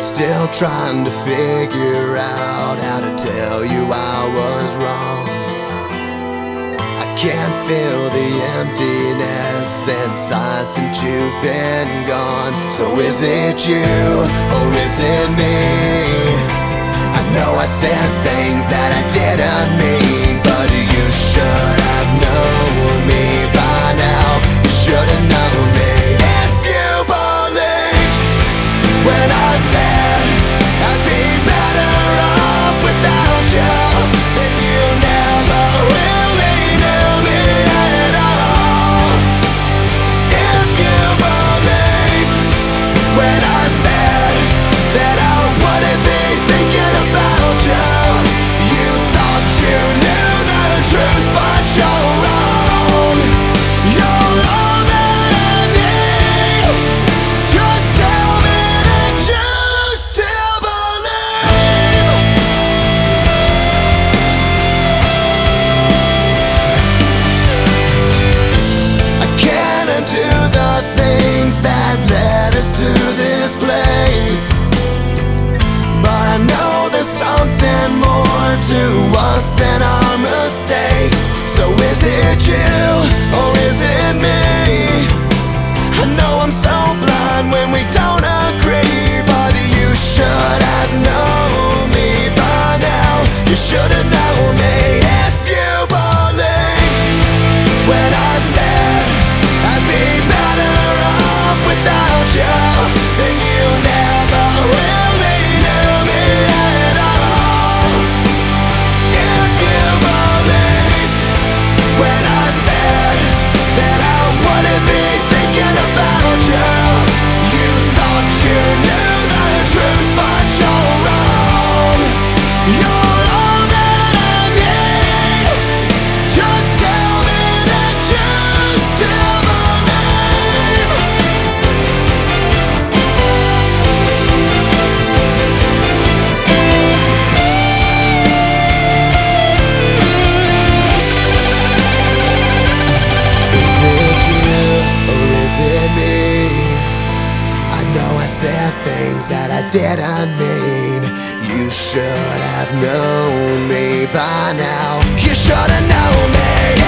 Still trying to figure out how to tell you I was wrong. I can't feel the emptiness inside since you've been gone. So is it you or is it me? I know I said things that I didn't mean, but you should have known me by now. You should have known me. If you believed when I said I'd be better off without you, then you never really knew me at all. If you believed when I said that I wouldn't be thinking about you, you thought you knew the truth, but you're wrong. You're all that I need. Just tell me that you still believe. I can't undo the things that led us to this place, but I know there's something more to us than our mistakes. So is it you or is it me? I know I'm so blind when we don't agree, but you should have known me by now. You should have known me. If you believed when I said I'd be better off without you, then you never really knew me at all. If you believed when I said that I wouldn't be thinking about you, you thought you knew the truth, but you're wrong. You're all that I need. Just tell me that you still believe. Is it you or is it me? I know I said things that I didn't mean. You should have known me by now. You should have known me.